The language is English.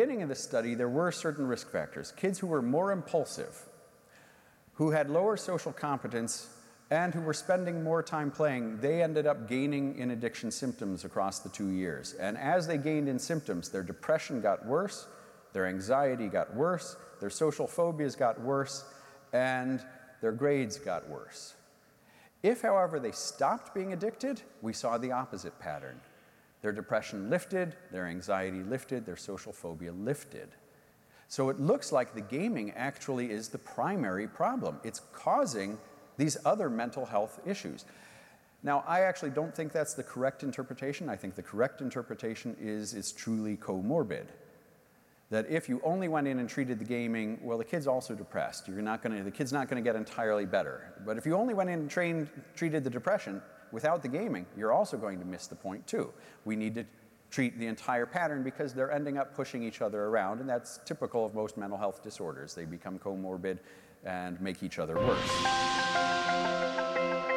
beginning of the study, there were certain risk factors. Kids who were more impulsive, who had lower social competence, and who were spending more time playing, they ended up gaining in addiction symptoms across the 2 years. And as they gained in symptoms, their depression got worse, their anxiety got worse, their social phobias got worse, and their grades got worse. If, however, they stopped being addicted, we saw the opposite pattern. Their depression lifted, their anxiety lifted, their social phobia lifted. So it looks like the gaming actually is the primary problem. It's causing these other mental health issues. Now, I actually don't think that's the correct interpretation. I think the correct interpretation is it's truly comorbid. That if you only went in and treated the gaming, well, the kid's also depressed. The kid's not going to get entirely better. But if you only went in and treated the depression without the gaming, you're also going to miss the point too. We need to treat the entire pattern because they're ending up pushing each other around, and that's typical of most mental health disorders. They become comorbid and make each other worse.